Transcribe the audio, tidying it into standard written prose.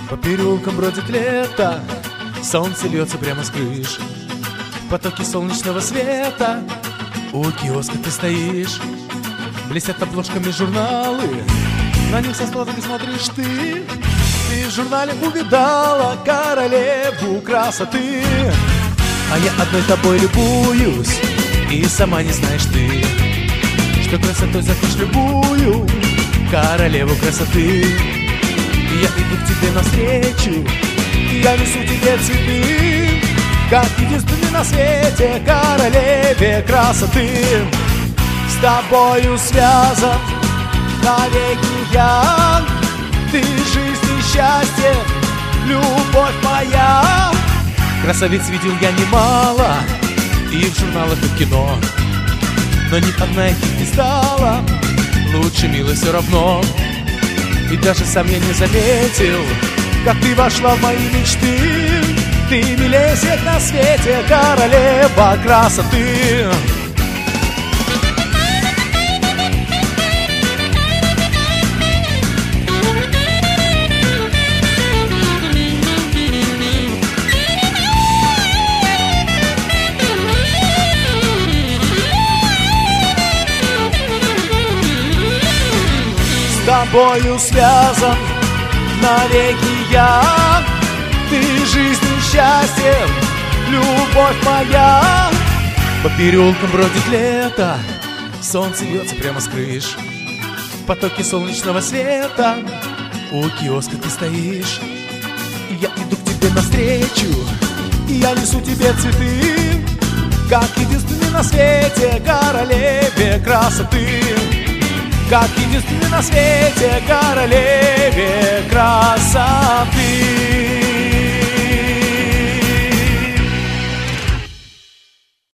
По переулкам бродит лето, солнце льется прямо с крыши. В потоке солнечного света у киоска ты стоишь. Блестят обложками журналы, на них со складами смотришь ты. Ты в журнале увидала королеву красоты. А я одной тобой любуюсь, и сама не знаешь ты, что красотой зовешь любую королеву красоты. И я иду к тебе навстречу, и я несу тебе цветы, как единственный на свете королеве красоты. С тобою связан навеки я, ты жизнь и счастье, любовь моя. Красавиц видел я немало, и в журналах, и в кино, но ни одна из них не стала лучше милой все равно. И даже сам я не заметил, как ты вошла в мои мечты. Ты милее всех на свете, королева красоты. С тобою связан навеки я, ты жизнь и счастье, любовь моя. По переулкам бродит лето, солнце льется прямо с крыш. В потоке солнечного света у киоска ты стоишь. И я иду к тебе навстречу, и я несу тебе цветы, как единственный на свете королеве красоты. Как единственный на свете королеве красоты.